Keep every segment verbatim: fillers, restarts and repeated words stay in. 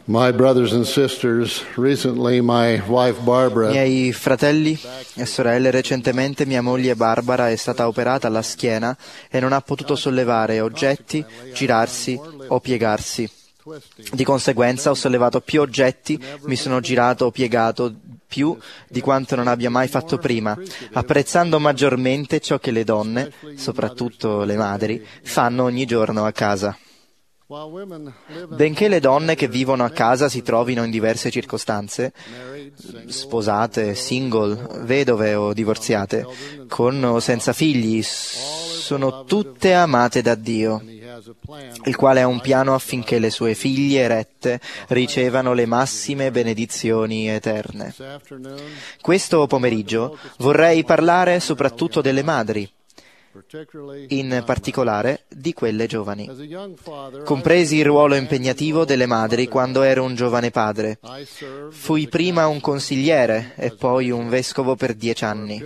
My brothers and sisters, recently my wife Barbara Miei fratelli e sorelle, recentemente mia moglie Barbara è stata operata alla schiena e non ha potuto sollevare oggetti, girarsi o piegarsi. Di conseguenza ho sollevato più oggetti, mi sono girato o piegato più di quanto non abbia mai fatto prima, apprezzando maggiormente ciò che le donne, soprattutto le madri, fanno ogni giorno a casa. Benché le donne che vivono a casa si trovino in diverse circostanze, sposate, single, vedove o divorziate, con o senza figli, sono tutte amate da Dio, il quale ha un piano affinché le sue figlie erette ricevano le massime benedizioni eterne. Questo pomeriggio vorrei parlare soprattutto delle madri, in particolare di quelle giovani. Compresi il ruolo impegnativo delle madri quando ero un giovane padre. Fui prima un consigliere e poi un vescovo per dieci anni.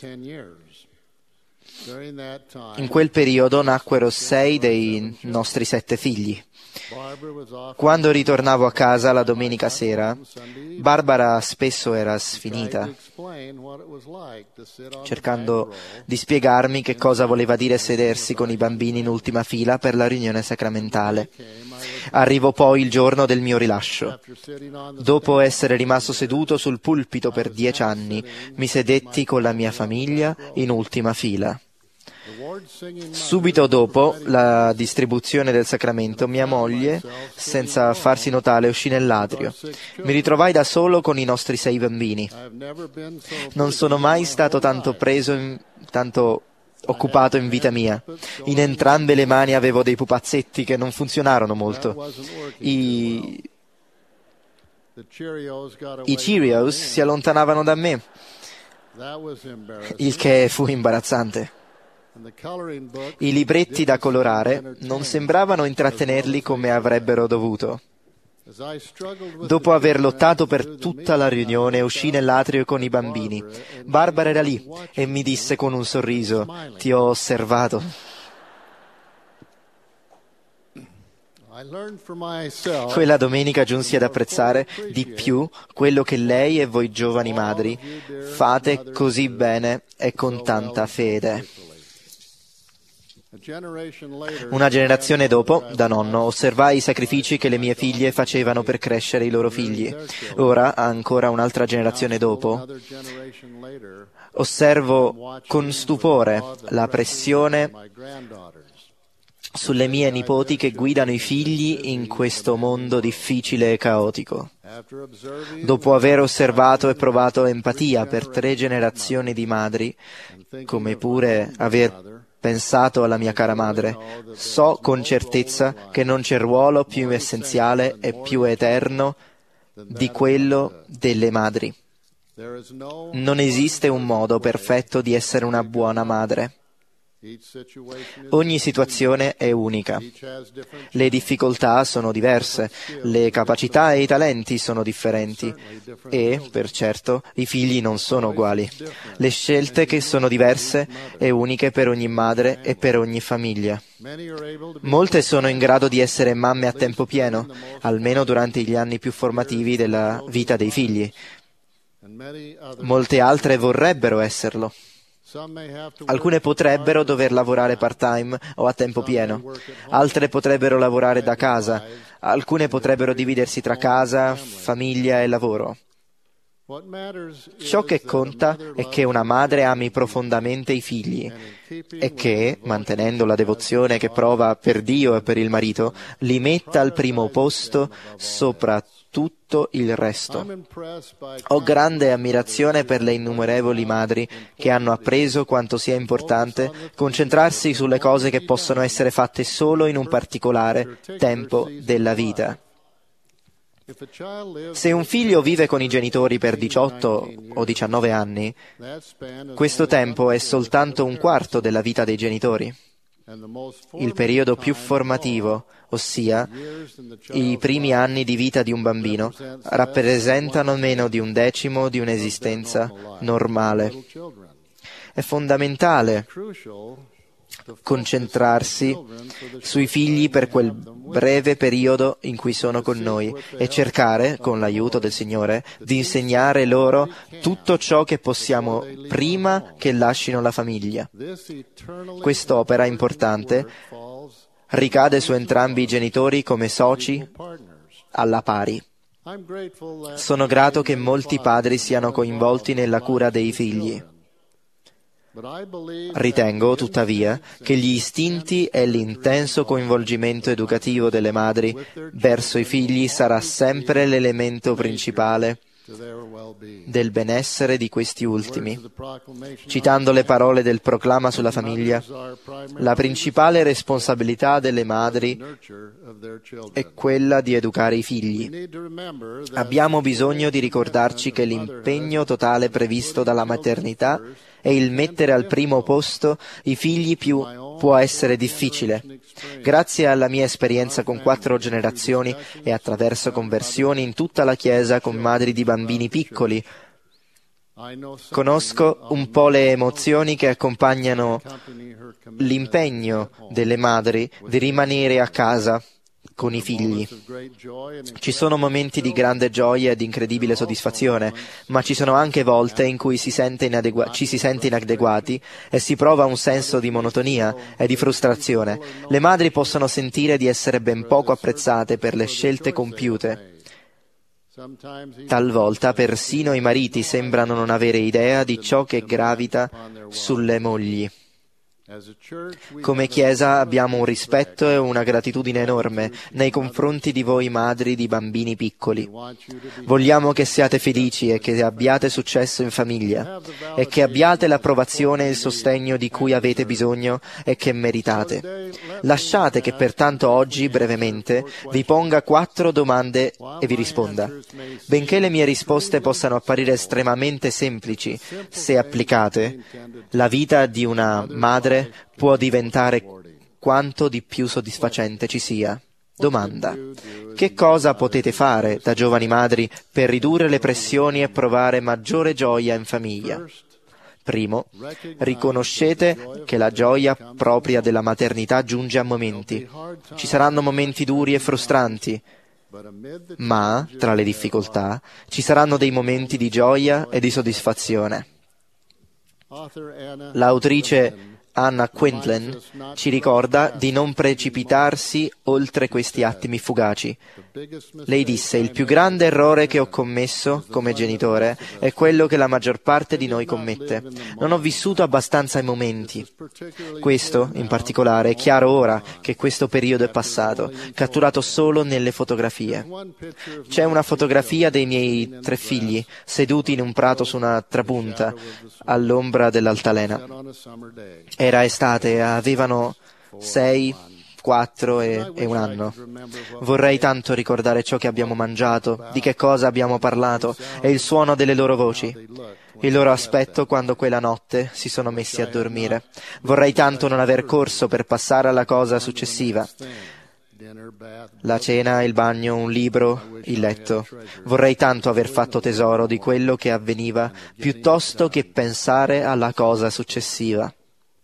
In quel periodo nacquero sei dei nostri sette figli. Quando ritornavo a casa la domenica sera, Barbara spesso era sfinita, cercando di spiegarmi che cosa voleva dire sedersi con i bambini in ultima fila per la riunione sacramentale. Arrivò poi il giorno del mio rilascio. Dopo essere rimasto seduto sul pulpito per dieci anni, mi sedetti con la mia famiglia in ultima fila. Subito dopo la distribuzione del sacramento, mia moglie, senza farsi notare, uscì nell'atrio. Mi ritrovai da solo con i nostri sei bambini. Non sono mai stato tanto preso, in, tanto occupato in vita mia. In entrambe le mani avevo dei pupazzetti che non funzionarono molto. I, I Cheerios si allontanavano da me, il che fu imbarazzante. I libretti da colorare non sembravano intrattenerli come avrebbero dovuto. Dopo aver lottato per tutta la riunione, uscì nell'atrio con i bambini. Barbara era lì e mi disse con un sorriso: "Ti ho osservato." Quella domenica giunsi ad apprezzare di più quello che lei e voi giovani madri fate così bene e con tanta fede. Una generazione dopo, da nonno, osservai i sacrifici che le mie figlie facevano per crescere i loro figli. Ora, ancora un'altra generazione dopo, osservo con stupore la pressione sulle mie nipoti che guidano i figli in questo mondo difficile e caotico. Dopo aver osservato e provato empatia per tre generazioni di madri, come pure aver pensato alla mia cara madre, so con certezza che non c'è ruolo più essenziale e più eterno di quello delle madri. Non esiste un modo perfetto di essere una buona madre. Ogni situazione è unica. Le difficoltà sono diverse, le capacità e i talenti sono differenti e, per certo, i figli non sono uguali. Le scelte che sono diverse e uniche per ogni madre e per ogni famiglia. Molte sono in grado di essere mamme a tempo pieno, almeno durante gli anni più formativi della vita dei figli. Molte altre vorrebbero esserlo. Alcune potrebbero dover lavorare part-time o a tempo pieno, altre potrebbero lavorare da casa, alcune potrebbero dividersi tra casa, famiglia e lavoro. Ciò che conta è che una madre ami profondamente i figli e che, mantenendo la devozione che prova per Dio e per il marito, li metta al primo posto sopra tutto il resto. Ho grande ammirazione per le innumerevoli madri che hanno appreso quanto sia importante concentrarsi sulle cose che possono essere fatte solo in un particolare tempo della vita. Se un figlio vive con i genitori per diciotto o diciannove anni, questo tempo è soltanto un quarto della vita dei genitori. Il periodo più formativo, ossia i primi anni di vita di un bambino, rappresentano meno di un decimo di un'esistenza normale. È fondamentale concentrarsi sui figli per quel breve periodo in cui sono con noi e cercare, con l'aiuto del Signore, di insegnare loro tutto ciò che possiamo prima che lascino la famiglia. Quest'opera importante ricade su entrambi i genitori come soci alla pari. Sono grato che molti padri siano coinvolti nella cura dei figli. Ritengo, tuttavia, che gli istinti e l'intenso coinvolgimento educativo delle madri verso i figli sarà sempre l'elemento principale del benessere di questi ultimi. Citando le parole del proclama sulla famiglia, la principale responsabilità delle madri è quella di educare i figli. Abbiamo bisogno di ricordarci che l'impegno totale previsto dalla maternità e il mettere al primo posto i figli più può essere difficile. Grazie alla mia esperienza con quattro generazioni e attraverso conversioni in tutta la Chiesa con madri di bambini piccoli, conosco un po' le emozioni che accompagnano l'impegno delle madri di rimanere a casa con i figli. Ci sono momenti di grande gioia e di incredibile soddisfazione, ma ci sono anche volte in cui si sente inadegua- ci si sente inadeguati e si prova un senso di monotonia e di frustrazione. Le madri possono sentire di essere ben poco apprezzate per le scelte compiute. Talvolta persino i mariti sembrano non avere idea di ciò che gravita sulle mogli. Come Chiesa abbiamo un rispetto e una gratitudine enorme nei confronti di voi madri di bambini piccoli. Vogliamo che siate felici e che abbiate successo in famiglia e che abbiate l'approvazione e il sostegno di cui avete bisogno e che meritate. Lasciate che pertanto oggi, brevemente, vi ponga quattro domande e vi risponda. Benché le mie risposte possano apparire estremamente semplici, se applicate, la vita di una madre può diventare quanto di più soddisfacente ci sia. Domanda: che cosa potete fare da giovani madri per ridurre le pressioni e provare maggiore gioia in famiglia? Primo, riconoscete che la gioia propria della maternità giunge a momenti. Ci saranno momenti duri e frustranti, ma, tra le difficoltà, ci saranno dei momenti di gioia e di soddisfazione. L'autrice Anna Quindlen ci ricorda di non precipitarsi oltre questi attimi fugaci. Lei disse: il più grande errore che ho commesso come genitore è quello che la maggior parte di noi commette. Non ho vissuto abbastanza i momenti. Questo, in particolare, è chiaro ora che questo periodo è passato, catturato solo nelle fotografie. C'è una fotografia dei miei tre figli seduti in un prato su una trapunta all'ombra dell'altalena. Era estate e avevano sei, quattro e, e un anno. Vorrei tanto ricordare ciò che abbiamo mangiato, di che cosa abbiamo parlato e il suono delle loro voci, il loro aspetto quando quella notte si sono messi a dormire. Vorrei tanto non aver corso per passare alla cosa successiva. La cena, il bagno, un libro, il letto. Vorrei tanto aver fatto tesoro di quello che avveniva piuttosto che pensare alla cosa successiva.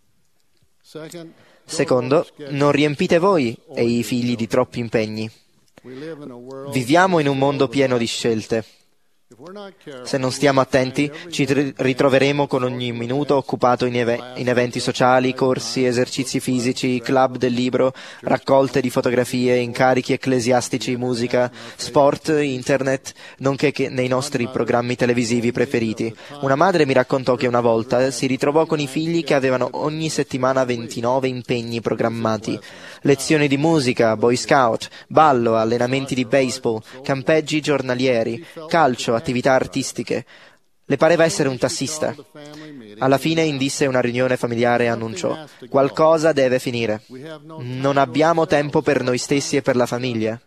Secondo, non riempite voi e i figli di troppi impegni. Viviamo in un mondo pieno di scelte. Se non stiamo attenti, ci ritroveremo con ogni minuto occupato in, eve- in eventi sociali, corsi, esercizi fisici, club del libro, raccolte di fotografie, incarichi ecclesiastici, musica, sport, internet, nonché che nei nostri programmi televisivi preferiti. Una madre mi raccontò che una volta si ritrovò con i figli che avevano ogni settimana ventinove impegni programmati. Lezioni di musica, boy scout, ballo, allenamenti di baseball, campeggi giornalieri, calcio, attività artistiche. Le pareva essere un tassista. Alla fine indisse una riunione familiare e annunciò: qualcosa deve finire. Non abbiamo tempo per noi stessi e per la famiglia.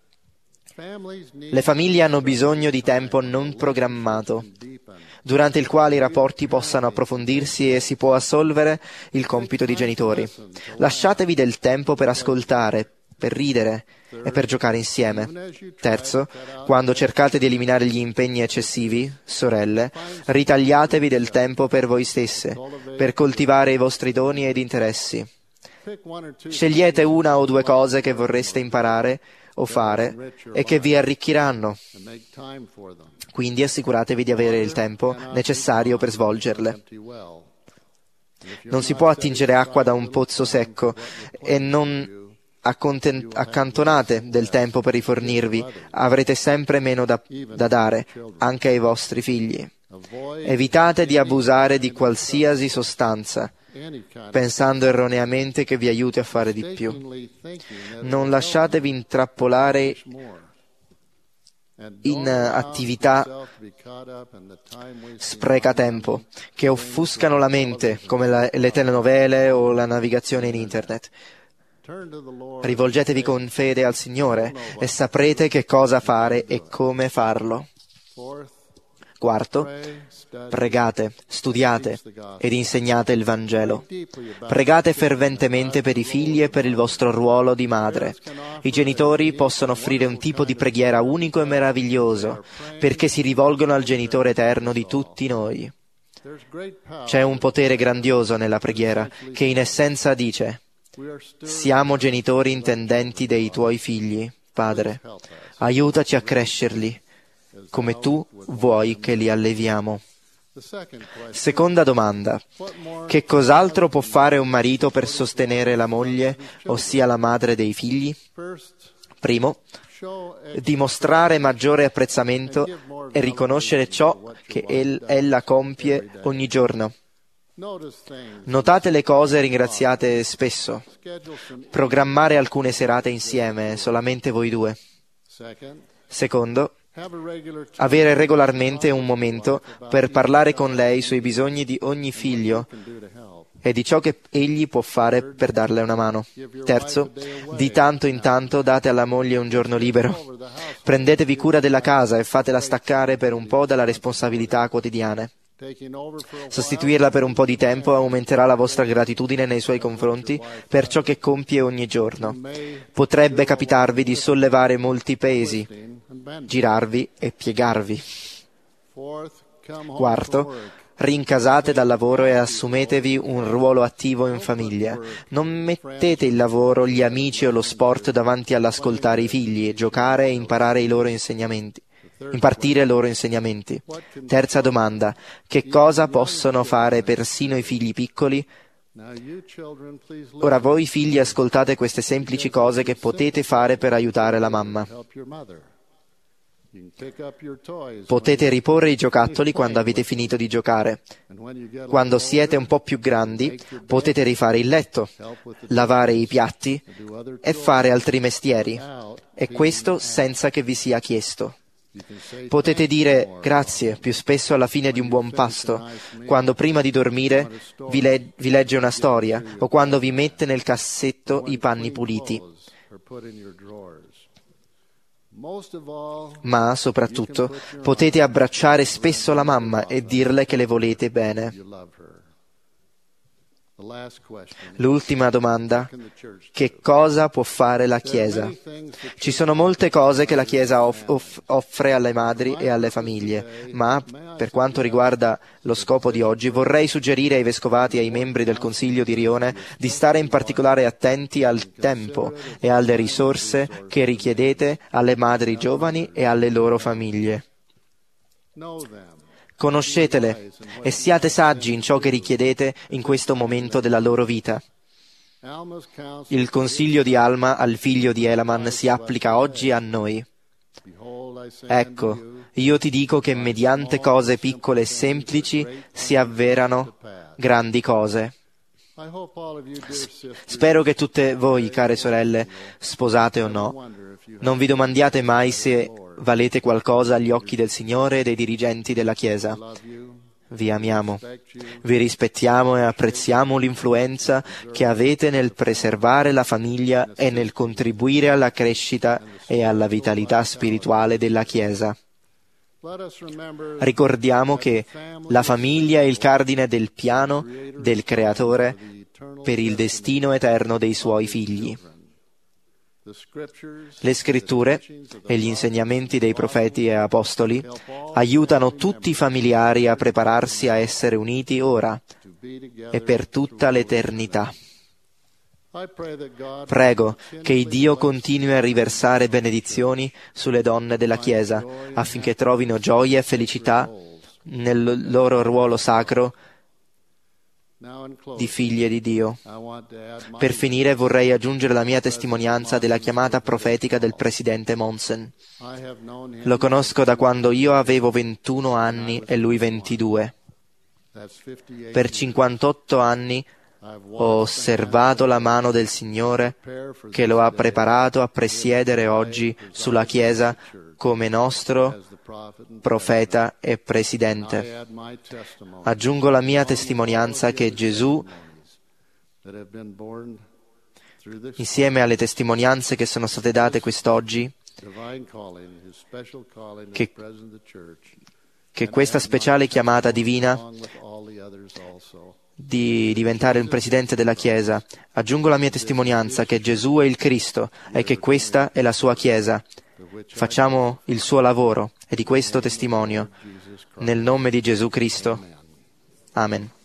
Le famiglie hanno bisogno di tempo non programmato, durante il quale i rapporti possano approfondirsi e si può assolvere il compito di genitori. Lasciatevi del tempo per ascoltare, per ridere e per giocare insieme. Terzo, quando cercate di eliminare gli impegni eccessivi, sorelle, ritagliatevi del tempo per voi stesse, per coltivare i vostri doni ed interessi. Scegliete una o due cose che vorreste imparare o fare e che vi arricchiranno. Quindi assicuratevi di avere il tempo necessario per svolgerle. Non si può attingere acqua da un pozzo secco e non accantonate del tempo per rifornirvi, avrete sempre meno da, da dare, anche ai vostri figli. Evitate di abusare di qualsiasi sostanza, pensando erroneamente che vi aiuti a fare di più. Non lasciatevi intrappolare in attività sprecatempo, che offuscano la mente, come la, le telenovele o la navigazione in internet. Rivolgetevi con fede al Signore e saprete che cosa fare e come farlo. Quarto, pregate, studiate ed insegnate il Vangelo. Pregate ferventemente per i figli e per il vostro ruolo di madre. I genitori possono offrire un tipo di preghiera unico e meraviglioso, perché si rivolgono al Genitore eterno di tutti noi. C'è un potere grandioso nella preghiera, che in essenza dice: siamo genitori intendenti dei tuoi figli, Padre. Aiutaci a crescerli, come tu vuoi che li alleviamo. Seconda domanda. Che cos'altro può fare un marito per sostenere la moglie, ossia la madre dei figli? Primo, dimostrare maggiore apprezzamento e riconoscere ciò che ella compie ogni giorno. Notate le cose e ringraziate spesso. Programmare alcune serate insieme, solamente voi due. Secondo, avere regolarmente un momento per parlare con lei sui bisogni di ogni figlio e di ciò che egli può fare per darle una mano. Terzo, di tanto in tanto date alla moglie un giorno libero. Prendetevi cura della casa e fatela staccare per un po' dalle responsabilità quotidiane. Sostituirla per un po' di tempo aumenterà la vostra gratitudine nei suoi confronti per ciò che compie ogni giorno. Potrebbe capitarvi di sollevare molti pesi, girarvi e piegarvi. Quarto, rincasate dal lavoro e assumetevi un ruolo attivo in famiglia. Non mettete il lavoro, gli amici o lo sport davanti all'ascoltare i figli, giocare e imparare i loro insegnamenti. Impartire loro insegnamenti. Terza domanda. Che cosa possono fare persino i figli piccoli? Ora voi figli ascoltate queste semplici cose che potete fare per aiutare la mamma. Potete riporre i giocattoli quando avete finito di giocare. Quando siete un po' più grandi, potete rifare il letto, lavare i piatti e fare altri mestieri. E questo senza che vi sia chiesto. Potete dire grazie più spesso alla fine di un buon pasto, quando prima di dormire vi, le- vi legge una storia o quando vi mette nel cassetto i panni puliti. Ma, soprattutto, potete abbracciare spesso la mamma e dirle che le volete bene. L'ultima domanda. Che cosa può fare la Chiesa? Ci sono molte cose che la Chiesa off- off- offre alle madri e alle famiglie, ma, per quanto riguarda lo scopo di oggi, vorrei suggerire ai vescovati e ai membri del Consiglio di Rione di stare in particolare attenti al tempo e alle risorse che richiedete alle madri giovani e alle loro famiglie. Conoscetele e siate saggi in ciò che richiedete in questo momento della loro vita. Il consiglio di Alma al figlio di Elaman si applica oggi a noi. Ecco, io ti dico che mediante cose piccole e semplici si avverano grandi cose. Spero che tutte voi, care sorelle, sposate o no, non vi domandiate mai se valete qualcosa agli occhi del Signore e dei dirigenti della Chiesa. Vi amiamo, vi rispettiamo e apprezziamo l'influenza che avete nel preservare la famiglia e nel contribuire alla crescita e alla vitalità spirituale della Chiesa. Ricordiamo che la famiglia è il cardine del piano del Creatore per il destino eterno dei suoi figli. Le scritture e gli insegnamenti dei profeti e apostoli aiutano tutti i familiari a prepararsi a essere uniti ora e per tutta l'eternità. Prego che Dio continui a riversare benedizioni sulle donne della Chiesa affinché trovino gioia e felicità nel loro ruolo sacro di figlie di Dio. Per finire vorrei aggiungere la mia testimonianza della chiamata profetica del presidente Monson. Lo conosco da quando io avevo ventuno anni e lui ventidue. Per cinquantotto anni ho osservato la mano del Signore che lo ha preparato a presiedere oggi sulla Chiesa come nostro profeta e presidente. Aggiungo la mia testimonianza che Gesù, insieme alle testimonianze che sono state date quest'oggi, che, che questa speciale chiamata divina di diventare un presidente della Chiesa. Aggiungo la mia testimonianza che Gesù è il Cristo e che questa è la sua Chiesa. Facciamo il suo lavoro e di questo testimonio. Nel nome di Gesù Cristo. Amen.